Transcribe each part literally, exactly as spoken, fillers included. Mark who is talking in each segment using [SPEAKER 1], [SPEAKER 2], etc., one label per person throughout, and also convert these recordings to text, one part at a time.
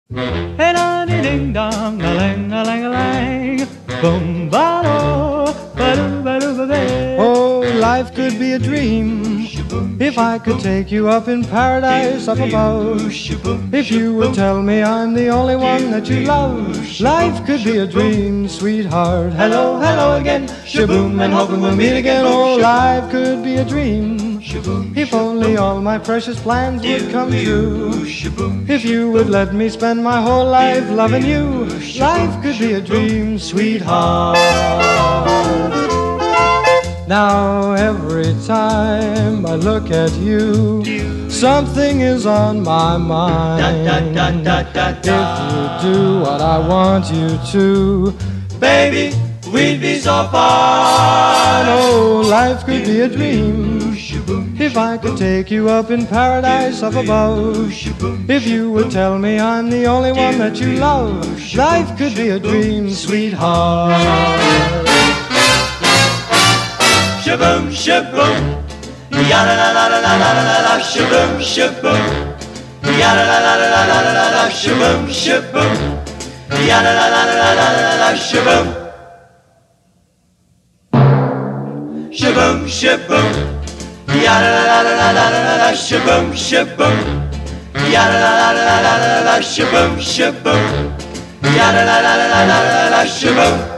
[SPEAKER 1] Hey da dee ding dong, a lang a lang a lang, boom ba do, ba do ba do ba ba.
[SPEAKER 2] Oh, life could be a dream if I could take you up in paradise up above. If you would tell me I'm the only one that you love, life could be a dream, sweetheart. Hello, hello again, shaboom, and hoping we'll meet again. Oh, life could be a dream if only all my precious plans would come true. If you would let me spend my whole life loving you, life could be a dream, sweetheart. Now every time I look at you, something is on my mind. If you do what I want you to, baby, we'd be so fine. Oh, life could be a dream if I could take you up in paradise up above. If you would tell me I'm the only one that you love, life could be a dream, sweetheart.
[SPEAKER 3] Shaboom, shaboom, ya la la la la la la la la. Shaboom, shaboom, ya la la la la la la la la. Shaboom, shaboom, ya la la la la la la la. Shaboom, shaboom, shaboom, ya la la la la la la la. Shaboom, shaboom, ya la la la la la la la. Shaboom, shaboom, ya la la la la la la la. Shaboom.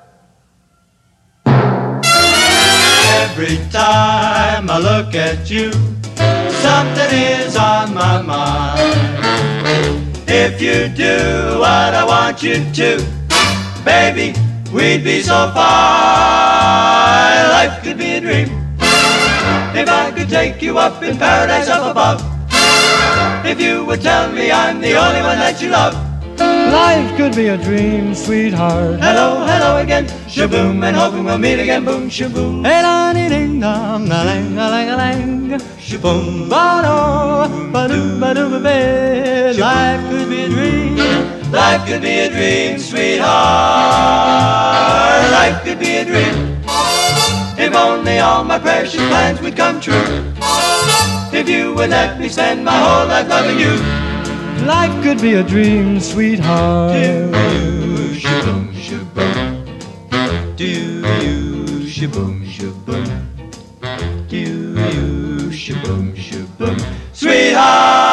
[SPEAKER 3] Every time I look at you, something is on my mind. If you do what I want you to, baby, we'd be so fine. Life could be a dream if I could take you up in paradise up above. If you would tell me I'm the only one that you love,
[SPEAKER 2] life could be a dream, sweetheart.
[SPEAKER 3] hello, hello again, shaboom, and hoping we'll meet again, boom, shaboom.
[SPEAKER 1] Hey da dee ding dong, a lang a lang a lang, boom ba do, ba do ba do ba ba. Life could be a dream.
[SPEAKER 3] Life could be a dream, sweetheart. Life could be a dream if only all my precious plans would come true. If you would let me spend my whole life loving you,
[SPEAKER 2] life could be a dream, sweetheart.
[SPEAKER 3] do you shaboom shaboom, do you shaboom shaboom, do you shaboom shaboom, sweetheart.